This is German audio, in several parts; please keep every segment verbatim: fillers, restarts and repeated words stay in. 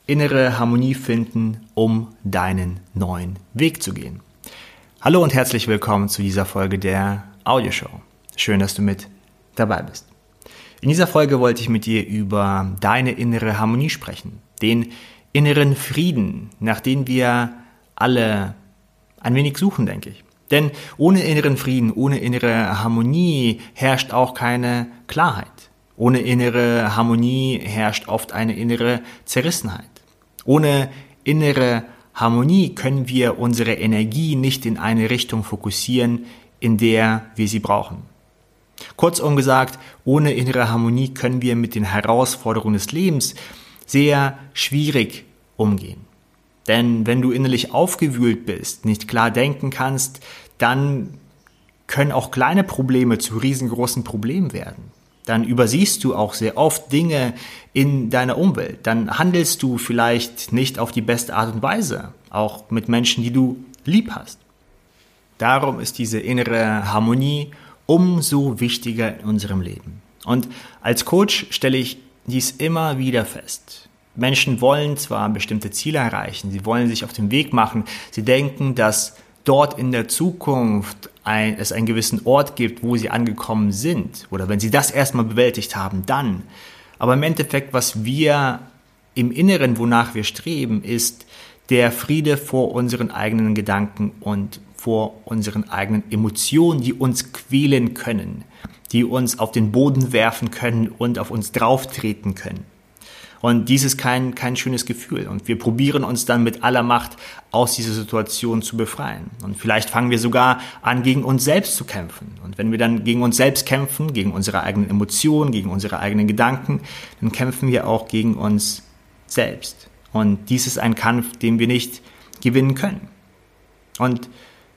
innere Harmonie finden, um deinen neuen Weg zu gehen. Hallo und herzlich willkommen zu dieser Folge der Audioshow. Schön, dass du mit dabei bist. In dieser Folge wollte ich mit dir über deine innere Harmonie sprechen, den inneren Frieden, nach dem wir alle ein wenig suchen, denke ich. Denn ohne inneren Frieden, ohne innere Harmonie herrscht auch keine Klarheit. Ohne innere Harmonie herrscht oft eine innere Zerrissenheit. Ohne innere Harmonie können wir unsere Energie nicht in eine Richtung fokussieren, in der wir sie brauchen. Kurzum gesagt, ohne innere Harmonie können wir mit den Herausforderungen des Lebens sehr schwierig umgehen. Denn wenn du innerlich aufgewühlt bist, nicht klar denken kannst, dann können auch kleine Probleme zu riesengroßen Problemen werden. Dann übersiehst du auch sehr oft Dinge in deiner Umwelt. Dann handelst du vielleicht nicht auf die beste Art und Weise, auch mit Menschen, die du lieb hast. Darum ist diese innere Harmonie umso wichtiger in unserem Leben. Und als Coach stelle ich dies immer wieder fest. Menschen wollen zwar bestimmte Ziele erreichen, sie wollen sich auf den Weg machen, sie denken, dass dort in der Zukunft ein, es einen gewissen Ort gibt, wo sie angekommen sind. Oder wenn sie das erstmal bewältigt haben, dann. Aber im Endeffekt, was wir im Inneren, wonach wir streben, ist der Friede vor unseren eigenen Gedanken und vor unseren eigenen Emotionen, die uns quälen können, die uns auf den Boden werfen können und auf uns drauftreten können. Und dies ist kein, kein schönes Gefühl. Und wir probieren uns dann mit aller Macht aus dieser Situation zu befreien. Und vielleicht fangen wir sogar an, gegen uns selbst zu kämpfen. Und wenn wir dann gegen uns selbst kämpfen, gegen unsere eigenen Emotionen, gegen unsere eigenen Gedanken, dann kämpfen wir auch gegen uns selbst. Und dies ist ein Kampf, den wir nicht gewinnen können. Und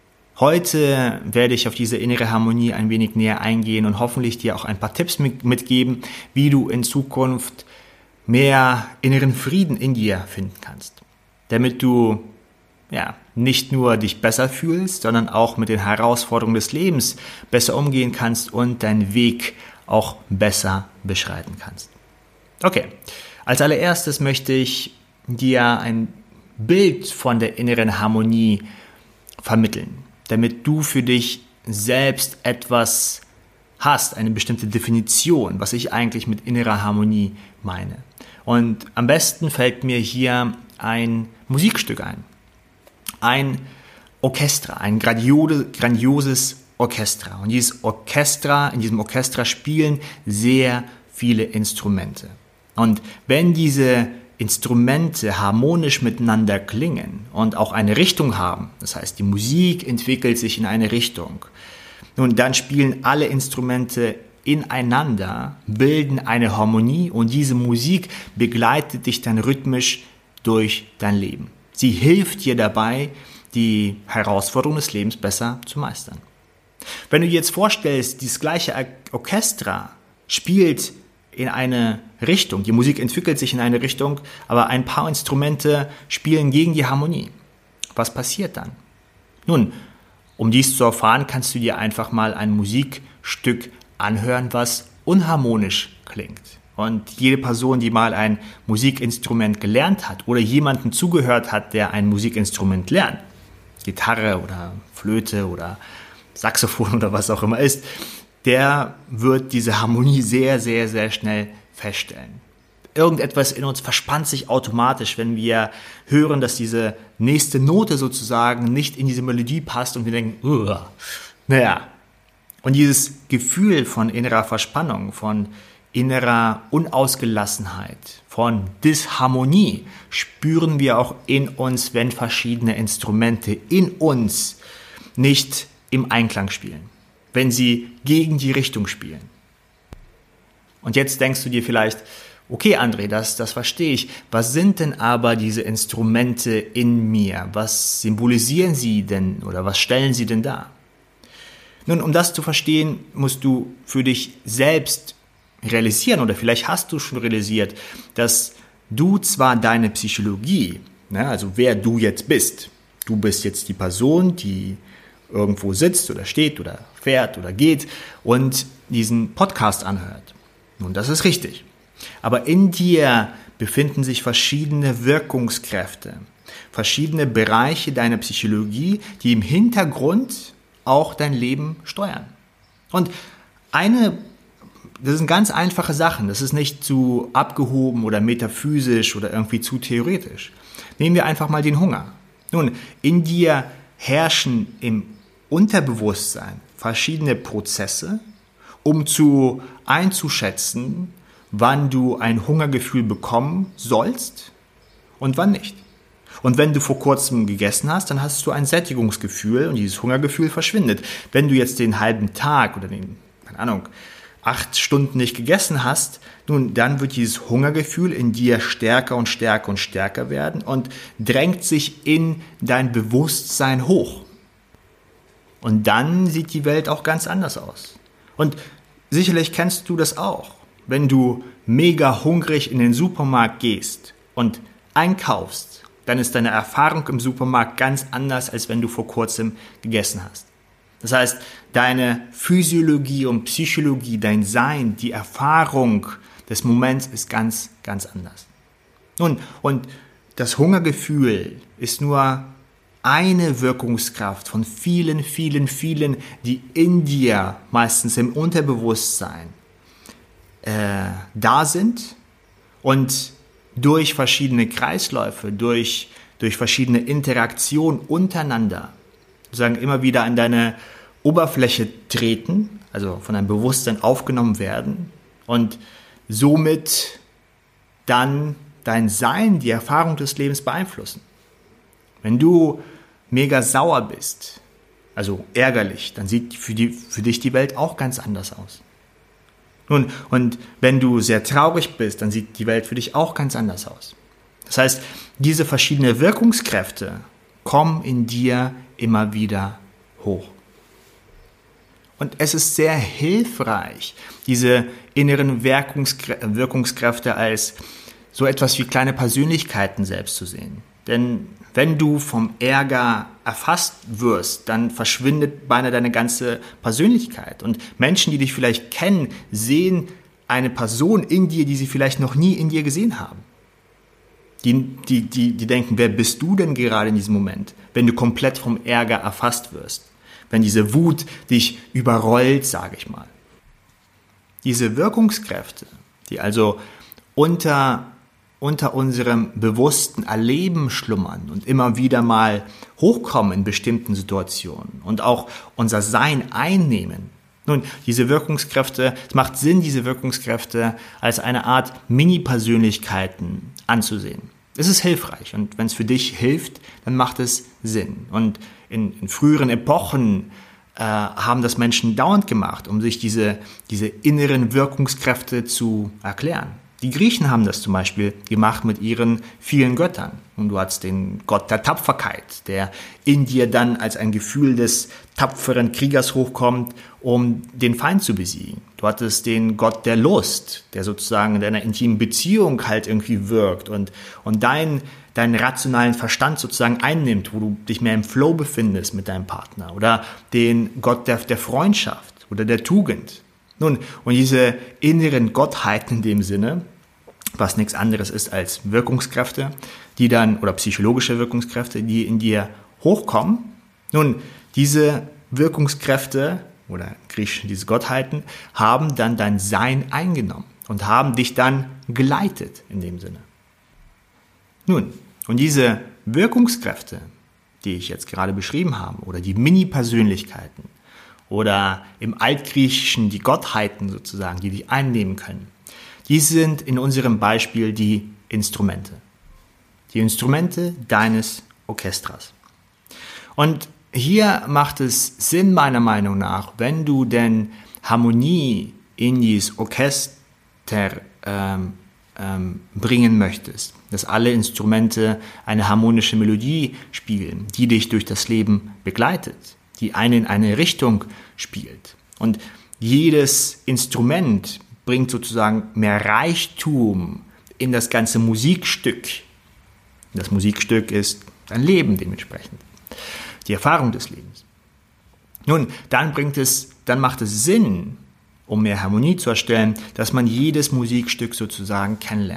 heute werde ich auf diese innere Harmonie ein wenig näher eingehen und hoffentlich dir auch ein paar Tipps mitgeben, wie du in Zukunft mehr inneren Frieden in dir finden kannst, damit du ja nicht nur dich besser fühlst, sondern auch mit den Herausforderungen des Lebens besser umgehen kannst und deinen Weg auch besser beschreiten kannst. Okay, als allererstes möchte ich dir ein Bild von der inneren Harmonie vermitteln, damit du für dich selbst etwas hast, eine bestimmte Definition, was ich eigentlich mit innerer Harmonie meine. Und am besten fällt mir hier ein Musikstück ein. Ein Orchester, ein grandiose, grandioses Orchester. Und dieses Orchester, in diesem Orchester spielen sehr viele Instrumente. Und wenn diese Instrumente harmonisch miteinander klingen und auch eine Richtung haben, das heißt, die Musik entwickelt sich in eine Richtung, nun, dann spielen alle Instrumente ineinander, bilden eine Harmonie und diese Musik begleitet dich dann rhythmisch durch dein Leben. Sie hilft dir dabei, die Herausforderungen des Lebens besser zu meistern. Wenn du dir jetzt vorstellst, dieses gleiche Orchester spielt in eine Richtung, die Musik entwickelt sich in eine Richtung, aber ein paar Instrumente spielen gegen die Harmonie. Was passiert dann? Nun, um dies zu erfahren, kannst du dir einfach mal ein Musikstück anhören, was unharmonisch klingt. Und jede Person, die mal ein Musikinstrument gelernt hat oder jemanden zugehört hat, der ein Musikinstrument lernt, Gitarre oder Flöte oder Saxophon oder was auch immer ist, der wird diese Harmonie sehr, sehr, sehr schnell feststellen. Irgendetwas in uns verspannt sich automatisch, wenn wir hören, dass diese nächste Note sozusagen nicht in diese Melodie passt und wir denken, Uah. naja. Und dieses Gefühl von innerer Verspannung, von innerer Unausgelassenheit, von Disharmonie spüren wir auch in uns, wenn verschiedene Instrumente in uns nicht im Einklang spielen, wenn sie gegen die Richtung spielen. Und jetzt denkst du dir vielleicht, okay, André, das, das verstehe ich. Was sind denn aber diese Instrumente in mir? Was symbolisieren sie denn oder was stellen sie denn dar? Nun, um das zu verstehen, musst du für dich selbst realisieren oder vielleicht hast du schon realisiert, dass du zwar deine Psychologie, ne, also wer du jetzt bist, du bist jetzt die Person, die irgendwo sitzt oder steht oder fährt oder geht und diesen Podcast anhört. Nun, das ist richtig. Aber in dir befinden sich verschiedene Wirkungskräfte, verschiedene Bereiche deiner Psychologie, die im Hintergrund auch dein Leben steuern. Und eine, das sind ganz einfache Sachen, das ist nicht zu abgehoben oder metaphysisch oder irgendwie zu theoretisch. Nehmen wir einfach mal den Hunger. Nun, in dir herrschen im Unterbewusstsein verschiedene Prozesse, um zu einzuschätzen, wann du ein Hungergefühl bekommen sollst und wann nicht. Und wenn du vor kurzem gegessen hast, dann hast du ein Sättigungsgefühl und dieses Hungergefühl verschwindet. Wenn du jetzt den halben Tag oder den, keine Ahnung, acht Stunden nicht gegessen hast, nun, dann wird dieses Hungergefühl in dir stärker und stärker und stärker werden und drängt sich in dein Bewusstsein hoch. Und dann sieht die Welt auch ganz anders aus. Und sicherlich kennst du das auch. Wenn du mega hungrig in den Supermarkt gehst und einkaufst, dann ist deine Erfahrung im Supermarkt ganz anders, als wenn du vor kurzem gegessen hast. Das heißt, deine Physiologie und Psychologie, dein Sein, die Erfahrung des Moments ist ganz, ganz anders. Nun, und das Hungergefühl ist nur eine Wirkungskraft von vielen, vielen, vielen, die in dir, meistens im Unterbewusstsein, äh, da sind und durch verschiedene Kreisläufe, durch, durch verschiedene Interaktionen untereinander, sozusagen immer wieder an deine Oberfläche treten, also von deinem Bewusstsein aufgenommen werden und somit dann dein Sein, die Erfahrung des Lebens beeinflussen. Wenn du mega sauer bist, also ärgerlich, dann sieht für, die, für dich die Welt auch ganz anders aus. Nun, und wenn du sehr traurig bist, dann sieht die Welt für dich auch ganz anders aus. Das heißt, diese verschiedenen Wirkungskräfte kommen in dir immer wieder hoch. Und es ist sehr hilfreich, diese inneren Wirkungskrä- Wirkungskräfte als so etwas wie kleine Persönlichkeiten selbst zu sehen. Denn wenn du vom Ärger erfasst wirst, dann verschwindet beinahe deine ganze Persönlichkeit. Und Menschen, die dich vielleicht kennen, sehen eine Person in dir, die sie vielleicht noch nie in dir gesehen haben. Die, die, die, die denken, wer bist du denn gerade in diesem Moment, wenn du komplett vom Ärger erfasst wirst? Wenn diese Wut dich überrollt, sage ich mal. Diese Wirkungskräfte, die also unter unter unserem bewussten Erleben schlummern und immer wieder mal hochkommen in bestimmten Situationen und auch unser Sein einnehmen. Nun, diese Wirkungskräfte, es macht Sinn, diese Wirkungskräfte als eine Art Mini-Persönlichkeiten anzusehen. Es ist hilfreich und wenn es für dich hilft, dann macht es Sinn. Und in, in früheren Epochen äh, haben das Menschen dauernd gemacht, um sich diese, diese inneren Wirkungskräfte zu erklären. Die Griechen haben das zum Beispiel gemacht mit ihren vielen Göttern. Und du hast den Gott der Tapferkeit, der in dir dann als ein Gefühl des tapferen Kriegers hochkommt, um den Feind zu besiegen. Du hattest den Gott der Lust, der sozusagen in deiner intimen Beziehung halt irgendwie wirkt und, und dein, deinen rationalen Verstand sozusagen einnimmt, wo du dich mehr im Flow befindest mit deinem Partner. Oder den Gott der, der Freundschaft oder der Tugend. Nun, und diese inneren Gottheiten in dem Sinne, was nichts anderes ist als Wirkungskräfte, die dann, oder psychologische Wirkungskräfte, die in dir hochkommen. Nun, diese Wirkungskräfte, oder im Griechischen diese Gottheiten, haben dann dein Sein eingenommen und haben dich dann geleitet in dem Sinne. Nun, und diese Wirkungskräfte, die ich jetzt gerade beschrieben habe, oder die Mini-Persönlichkeiten, oder im Altgriechischen die Gottheiten sozusagen, die dich einnehmen können. Die sind in unserem Beispiel die Instrumente. Die Instrumente deines Orchesters. Und hier macht es Sinn meiner Meinung nach, wenn du denn Harmonie in dieses Orchester ähm, ähm, bringen möchtest, dass alle Instrumente eine harmonische Melodie spielen, die dich durch das Leben begleitet, die einen in eine Richtung spielt. Und jedes Instrument bringt sozusagen mehr Reichtum in das ganze Musikstück. Das Musikstück ist dein Leben dementsprechend. Die Erfahrung des Lebens. Nun, dann bringt es, dann macht es Sinn, um mehr Harmonie zu erstellen, dass man jedes Musikstück sozusagen kennenlernt.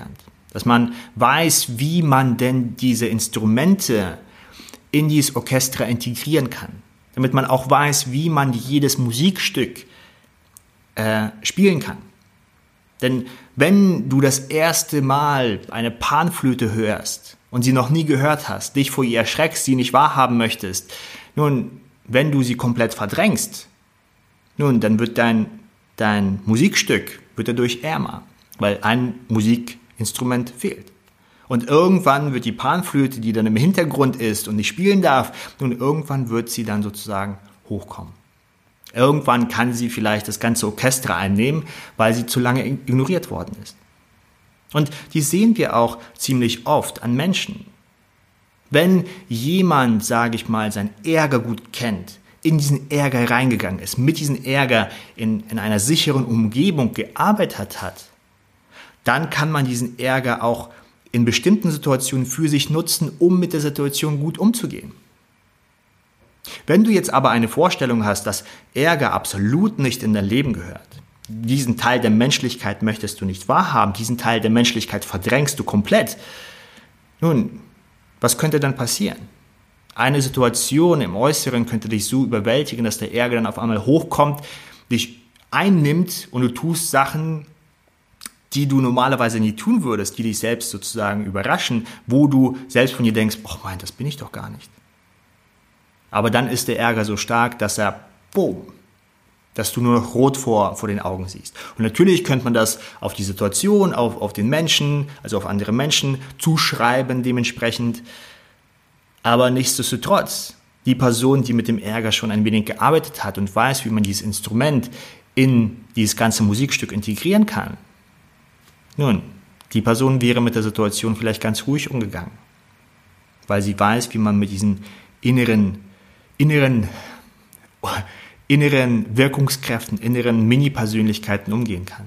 Dass man weiß, wie man denn diese Instrumente in dieses Orchester integrieren kann. Damit man auch weiß, wie man jedes Musikstück äh, spielen kann. Denn wenn du das erste Mal eine Panflöte hörst und sie noch nie gehört hast, dich vor ihr erschreckst, sie nicht wahrhaben möchtest, nun, wenn du sie komplett verdrängst, nun, dann wird dein, dein Musikstück wird dadurch ärmer, weil ein Musikinstrument fehlt. Und irgendwann wird die Panflöte, die dann im Hintergrund ist und nicht spielen darf, nun, irgendwann wird sie dann sozusagen hochkommen. Irgendwann kann sie vielleicht das ganze Orchester einnehmen, weil sie zu lange ignoriert worden ist. Und die sehen wir auch ziemlich oft an Menschen. Wenn jemand, sage ich mal, seinen Ärger gut kennt, in diesen Ärger reingegangen ist, mit diesem Ärger in, in einer sicheren Umgebung gearbeitet hat, dann kann man diesen Ärger auch in bestimmten Situationen für sich nutzen, um mit der Situation gut umzugehen. Wenn du jetzt aber eine Vorstellung hast, dass Ärger absolut nicht in dein Leben gehört, diesen Teil der Menschlichkeit möchtest du nicht wahrhaben, diesen Teil der Menschlichkeit verdrängst du komplett, nun, was könnte dann passieren? Eine Situation im Äußeren könnte dich so überwältigen, dass der Ärger dann auf einmal hochkommt, dich einnimmt und du tust Sachen, die du normalerweise nie tun würdest, die dich selbst sozusagen überraschen, wo du selbst von dir denkst, oh mein, das bin ich doch gar nicht. Aber dann ist der Ärger so stark, dass er, boom, dass du nur noch rot vor, vor den Augen siehst. Und natürlich könnte man das auf die Situation, auf, auf den Menschen, also auf andere Menschen zuschreiben dementsprechend. Aber nichtsdestotrotz, die Person, die mit dem Ärger schon ein wenig gearbeitet hat und weiß, wie man dieses Instrument in dieses ganze Musikstück integrieren kann, nun, die Person wäre mit der Situation vielleicht ganz ruhig umgegangen, weil sie weiß, wie man mit diesen inneren, inneren, inneren Wirkungskräften, inneren Mini-Persönlichkeiten umgehen kann.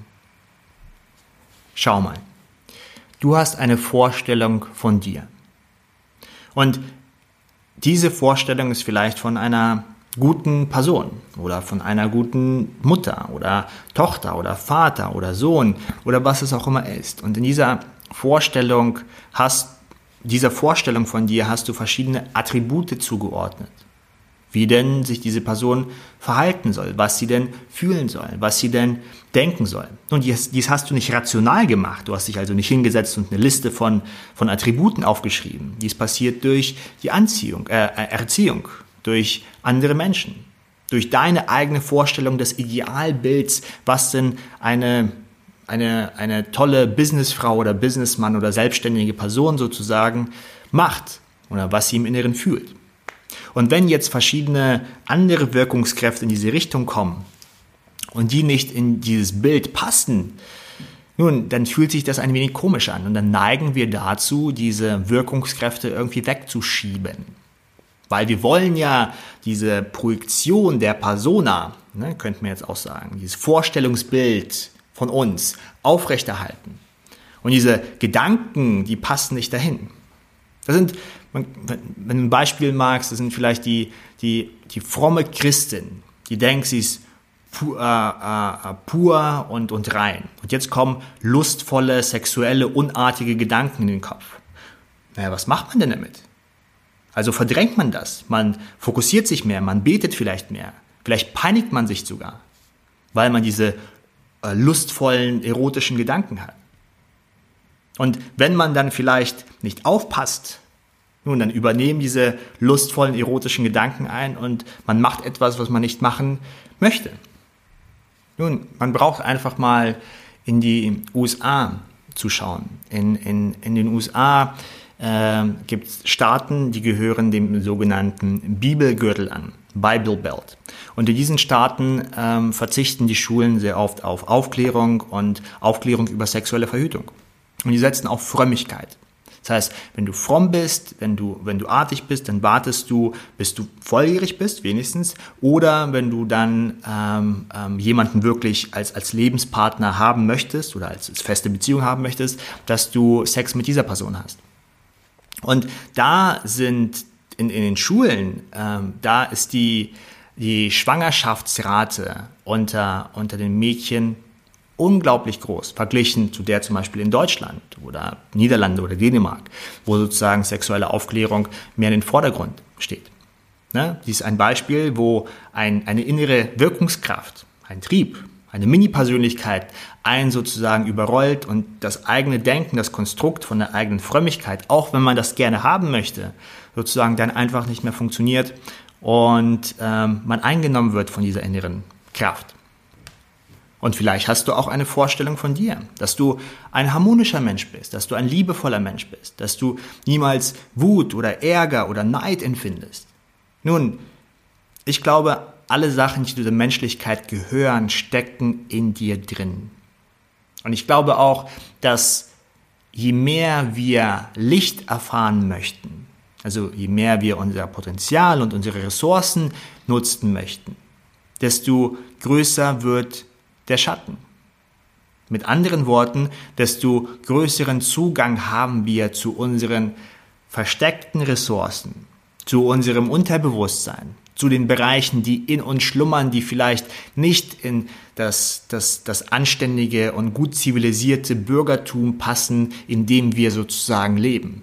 Schau mal, du hast eine Vorstellung von dir. Und diese Vorstellung ist vielleicht von einer guten Person oder von einer guten Mutter oder Tochter oder Vater oder Sohn oder was es auch immer ist. Und in dieser Vorstellung hast, dieser Vorstellung von dir hast du verschiedene Attribute zugeordnet. Wie denn sich diese Person verhalten soll, was sie denn fühlen soll, was sie denn denken soll. Und dies, dies hast du nicht rational gemacht. Du hast dich also nicht hingesetzt und eine Liste von, von Attributen aufgeschrieben. Dies passiert durch die Anziehung, äh, Erziehung, durch andere Menschen, durch deine eigene Vorstellung des Idealbilds, was denn eine, eine, eine tolle Businessfrau oder Businessmann oder selbstständige Person sozusagen macht oder was sie im Inneren fühlt. Und wenn jetzt verschiedene andere Wirkungskräfte in diese Richtung kommen und die nicht in dieses Bild passen, nun, dann fühlt sich das ein wenig komisch an und dann neigen wir dazu, diese Wirkungskräfte irgendwie wegzuschieben. Weil wir wollen ja diese Projektion der Persona, ne, könnten wir jetzt auch sagen, dieses Vorstellungsbild von uns aufrechterhalten. Und diese Gedanken, die passen nicht dahin. Das sind, wenn du ein Beispiel magst, das sind vielleicht die, die, die fromme Christin, die denkt, sie ist pur, äh, äh, pur und, und rein. Und jetzt kommen lustvolle, sexuelle, unartige Gedanken in den Kopf. Naja, was macht man denn damit? Also verdrängt man das, man fokussiert sich mehr, man betet vielleicht mehr, vielleicht peinigt man sich sogar, weil man diese äh, lustvollen, erotischen Gedanken hat. Und wenn man dann vielleicht nicht aufpasst, nun, dann übernehmen diese lustvollen, erotischen Gedanken ein und man macht etwas, was man nicht machen möchte. Nun, man braucht einfach mal in die U S A zu schauen. In, in, in den U S A äh, gibt es Staaten, die gehören dem sogenannten Bibelgürtel an, Bible Belt. Und in diesen Staaten ähm, verzichten die Schulen sehr oft auf Aufklärung und Aufklärung über sexuelle Verhütung. Und die setzen auf Frömmigkeit. Das heißt, wenn du fromm bist, wenn du, wenn du artig bist, dann wartest du, bis du volljährig bist, wenigstens. Oder wenn du dann ähm, ähm, jemanden wirklich als, als Lebenspartner haben möchtest oder als, als feste Beziehung haben möchtest, dass du Sex mit dieser Person hast. Und da sind in, in den Schulen, ähm, da ist die, die Schwangerschaftsrate unter, unter den Mädchen unglaublich groß, verglichen zu der zum Beispiel in Deutschland oder Niederlande oder Dänemark, wo sozusagen sexuelle Aufklärung mehr in den Vordergrund steht. Ne? Dies ist ein Beispiel, wo ein, eine innere Wirkungskraft, ein Trieb, eine Mini-Persönlichkeit einen sozusagen überrollt und das eigene Denken, das Konstrukt von der eigenen Frömmigkeit, auch wenn man das gerne haben möchte, sozusagen dann einfach nicht mehr funktioniert und ähm, man eingenommen wird von dieser inneren Kraft. Und vielleicht hast du auch eine Vorstellung von dir, dass du ein harmonischer Mensch bist, dass du ein liebevoller Mensch bist, dass du niemals Wut oder Ärger oder Neid empfindest. Nun, ich glaube, alle Sachen, die zu der Menschlichkeit gehören, stecken in dir drin. Und ich glaube auch, dass je mehr wir Licht erfahren möchten, also je mehr wir unser Potenzial und unsere Ressourcen nutzen möchten, desto größer wird der Schatten. Mit anderen Worten, desto größeren Zugang haben wir zu unseren versteckten Ressourcen, zu unserem Unterbewusstsein, zu den Bereichen, die in uns schlummern, die vielleicht nicht in das, das, das anständige und gut zivilisierte Bürgertum passen, in dem wir sozusagen leben.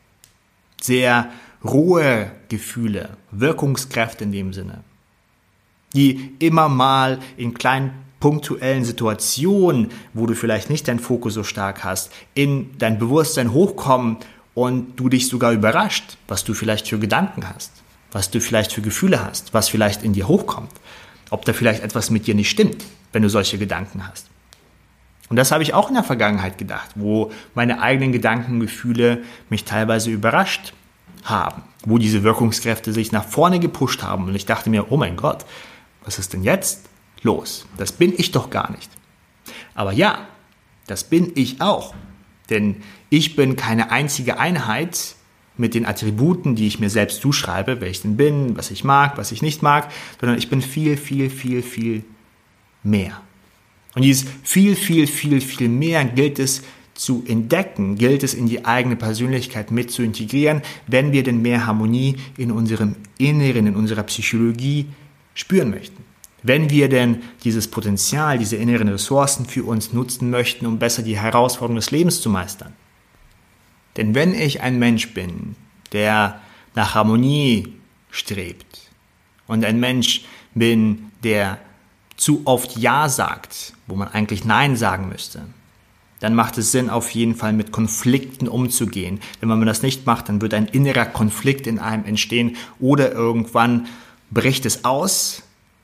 Sehr rohe Gefühle, Wirkungskräfte in dem Sinne, die immer mal in kleinen punktuellen Situationen, wo du vielleicht nicht deinen Fokus so stark hast, in dein Bewusstsein hochkommen und du dich sogar überrascht, was du vielleicht für Gedanken hast, was du vielleicht für Gefühle hast, was vielleicht in dir hochkommt, ob da vielleicht etwas mit dir nicht stimmt, wenn du solche Gedanken hast. Und das habe ich auch in der Vergangenheit gedacht, wo meine eigenen Gedanken und Gefühle mich teilweise überrascht haben, wo diese Wirkungskräfte sich nach vorne gepusht haben und ich dachte mir, oh mein Gott, was ist denn jetzt los? Das bin ich doch gar nicht. Aber ja, das bin ich auch. Denn ich bin keine einzige Einheit mit den Attributen, die ich mir selbst zuschreibe, wer ich denn bin, was ich mag, was ich nicht mag, sondern ich bin viel, viel, viel, viel mehr. Und dieses viel, viel, viel, viel mehr gilt es zu entdecken, gilt es in die eigene Persönlichkeit mit zu integrieren, wenn wir denn mehr Harmonie in unserem Inneren, in unserer Psychologie spüren möchten. Wenn wir denn dieses Potenzial, diese inneren Ressourcen für uns nutzen möchten, um besser die Herausforderungen des Lebens zu meistern. Denn wenn ich ein Mensch bin, der nach Harmonie strebt und ein Mensch bin, der zu oft Ja sagt, wo man eigentlich Nein sagen müsste, dann macht es Sinn, auf jeden Fall mit Konflikten umzugehen. Denn wenn man das nicht macht, dann wird ein innerer Konflikt in einem entstehen oder irgendwann bricht es aus.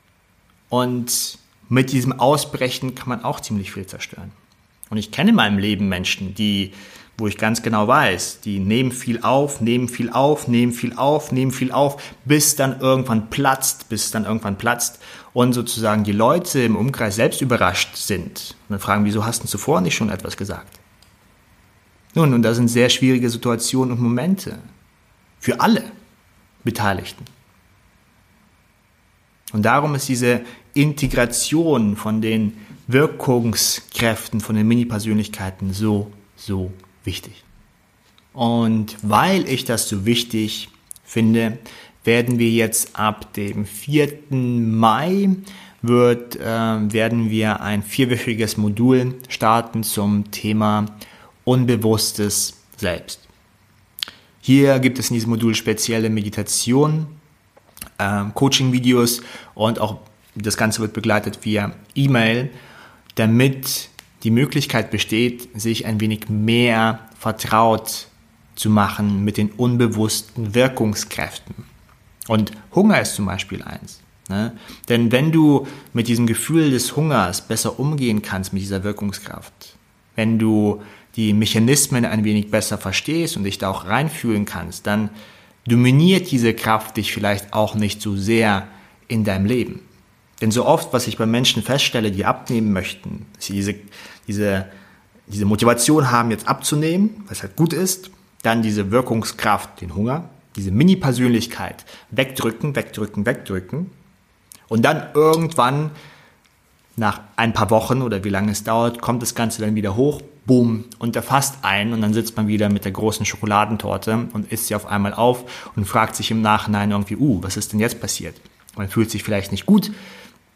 Und mit diesem Ausbrechen kann man auch ziemlich viel zerstören. Und ich kenne in meinem Leben Menschen, die, wo ich ganz genau weiß, die nehmen viel auf, nehmen viel auf, nehmen viel auf, nehmen viel auf, bis dann irgendwann platzt, bis dann irgendwann platzt und sozusagen die Leute im Umkreis selbst überrascht sind. Und dann fragen, wieso hast du zuvor nicht schon etwas gesagt? Nun, und das sind sehr schwierige Situationen und Momente für alle Beteiligten. Und darum ist diese Integration von den Wirkungskräften, von den Mini-Persönlichkeiten so, so wichtig. Und weil ich das so wichtig finde, werden wir jetzt ab dem vierten Mai wird, äh, werden wir ein vierwöchiges Modul starten zum Thema Unbewusstes Selbst. Hier gibt es in diesem Modul spezielle Meditationen, ähm, Coaching-Videos und auch das Ganze wird begleitet via E-Mail, damit die Möglichkeit besteht, sich ein wenig mehr vertraut zu machen mit den unbewussten Wirkungskräften. Und Hunger ist zum Beispiel eins. Ne? Denn wenn du mit diesem Gefühl des Hungers besser umgehen kannst, mit dieser Wirkungskraft, wenn du die Mechanismen ein wenig besser verstehst und dich da auch reinfühlen kannst, dann dominiert diese Kraft dich vielleicht auch nicht so sehr in deinem Leben. Denn so oft, was ich bei Menschen feststelle, die abnehmen möchten, dass sie diese, diese, diese Motivation haben, jetzt abzunehmen, was halt gut ist, dann diese Wirkungskraft, den Hunger, diese Mini-Persönlichkeit wegdrücken, wegdrücken, wegdrücken und dann irgendwann nach ein paar Wochen oder wie lange es dauert, kommt das Ganze dann wieder hoch, boom, und erfasst einen und dann sitzt man wieder mit der großen Schokoladentorte und isst sie auf einmal auf und fragt sich im Nachhinein irgendwie, uh, was ist denn jetzt passiert? Man fühlt sich vielleicht nicht gut,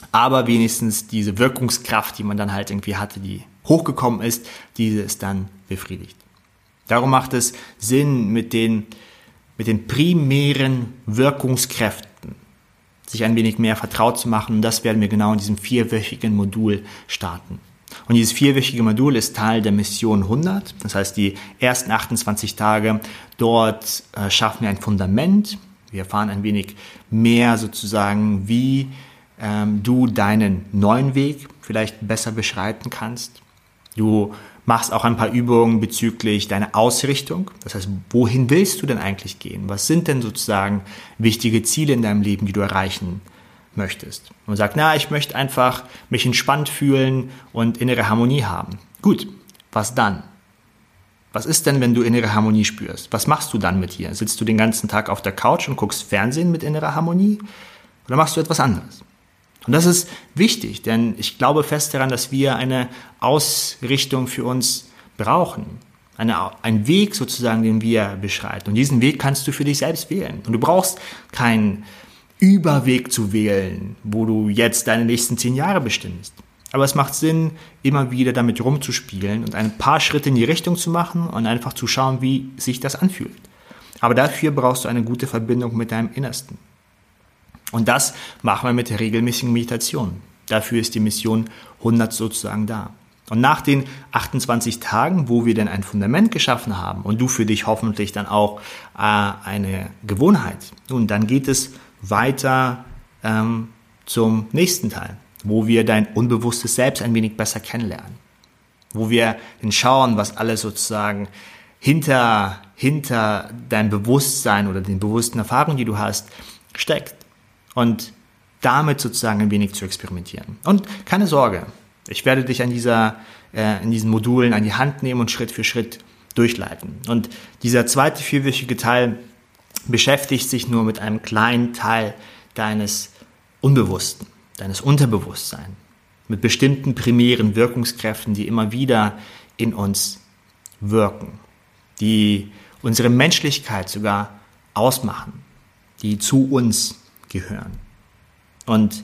aber wenigstens diese Wirkungskraft, die man dann halt irgendwie hatte, die hochgekommen ist, diese ist dann befriedigt. Darum macht es Sinn, mit den, mit den primären Wirkungskräften sich ein wenig mehr vertraut zu machen. Und das werden wir genau in diesem vierwöchigen Modul starten. Und dieses vierwöchige Modul ist Teil der Mission hundert. Das heißt, die ersten achtundzwanzig Tage, dort äh, schaffen wir ein Fundament. Wir erfahren ein wenig mehr sozusagen, wie ähm, du deinen neuen Weg vielleicht besser beschreiten kannst. Du machst auch ein paar Übungen bezüglich deiner Ausrichtung. Das heißt, wohin willst du denn eigentlich gehen? Was sind denn sozusagen wichtige Ziele in deinem Leben, die du erreichen möchtest? Und man sagt, na, ich möchte einfach mich entspannt fühlen und innere Harmonie haben. Gut, was dann? Was ist denn, wenn du innere Harmonie spürst? Was machst du dann mit dir? Sitzt du den ganzen Tag auf der Couch und guckst Fernsehen mit innerer Harmonie? Oder machst du etwas anderes? Und das ist wichtig, denn ich glaube fest daran, dass wir eine Ausrichtung für uns brauchen. Eine, ein Weg sozusagen, den wir beschreiten. Und diesen Weg kannst du für dich selbst wählen. Und du brauchst keinen Überweg zu wählen, wo du jetzt deine nächsten zehn Jahre bestimmst. Aber es macht Sinn, immer wieder damit rumzuspielen und ein paar Schritte in die Richtung zu machen und einfach zu schauen, wie sich das anfühlt. Aber dafür brauchst du eine gute Verbindung mit deinem Innersten. Und das machen wir mit der regelmäßigen Meditation. Dafür ist die Mission hundert sozusagen da. Und nach den achtundzwanzig Tagen, wo wir dann ein Fundament geschaffen haben und du für dich hoffentlich dann auch äh, eine Gewohnheit, nun, dann geht es weiter ähm, zum nächsten Teil, wo wir dein unbewusstes Selbst ein wenig besser kennenlernen. Wo wir dann schauen, was alles sozusagen hinter, hinter deinem Bewusstsein oder den bewussten Erfahrungen, die du hast, steckt. Und damit sozusagen ein wenig zu experimentieren. Und keine Sorge, ich werde dich an dieser, äh, in diesen Modulen an die Hand nehmen und Schritt für Schritt durchleiten. Und dieser zweite vierwöchige Teil beschäftigt sich nur mit einem kleinen Teil deines Unbewussten, deines Unterbewusstseins, mit bestimmten primären Wirkungskräften, die immer wieder in uns wirken, die unsere Menschlichkeit sogar ausmachen, die zu uns gehören. Und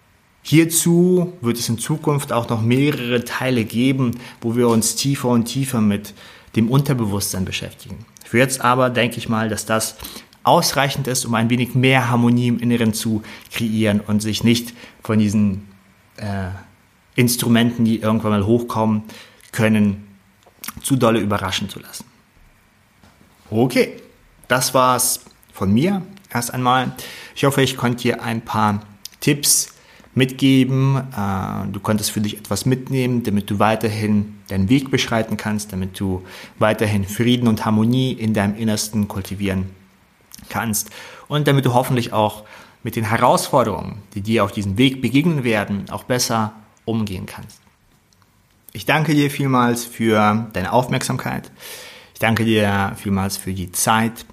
hierzu wird es in Zukunft auch noch mehrere Teile geben, wo wir uns tiefer und tiefer mit dem Unterbewusstsein beschäftigen. Für jetzt aber denke ich mal, dass das ausreichend ist, um ein wenig mehr Harmonie im Inneren zu kreieren und sich nicht von diesen äh, Instrumenten, die irgendwann mal hochkommen können, zu dolle überraschen zu lassen. Okay, das war's von mir erst einmal. Ich hoffe, ich konnte dir ein paar Tipps mitgeben. Du konntest für dich etwas mitnehmen, damit du weiterhin deinen Weg beschreiten kannst, damit du weiterhin Frieden und Harmonie in deinem Innersten kultivieren kannst und damit du hoffentlich auch mit den Herausforderungen, die dir auf diesem Weg begegnen werden, auch besser umgehen kannst. Ich danke dir vielmals für deine Aufmerksamkeit. Ich danke dir vielmals für die Zeit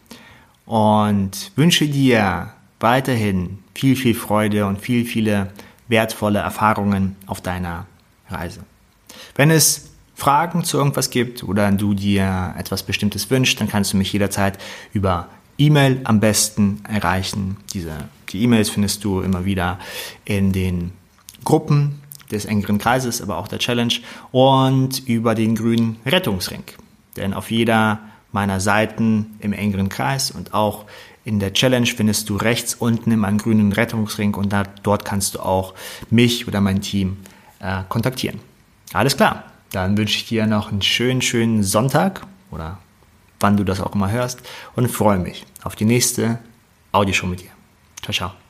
und wünsche dir weiterhin viel, viel Freude und viel, viele wertvolle Erfahrungen auf deiner Reise. Wenn es Fragen zu irgendwas gibt oder du dir etwas Bestimmtes wünschst, dann kannst du mich jederzeit über E-Mail am besten erreichen. Diese, die E-Mails findest du immer wieder in den Gruppen des engeren Kreises, aber auch der Challenge und über den grünen Rettungsring. Denn auf jeder meiner Seiten im engeren Kreis und auch in der Challenge findest du rechts unten immer einen grünen Rettungsring und da, dort kannst du auch mich oder mein Team äh, kontaktieren. Alles klar, dann wünsche ich dir noch einen schönen, schönen Sonntag oder wann du das auch immer hörst und freue mich auf die nächste Audioshow mit dir. Ciao, ciao.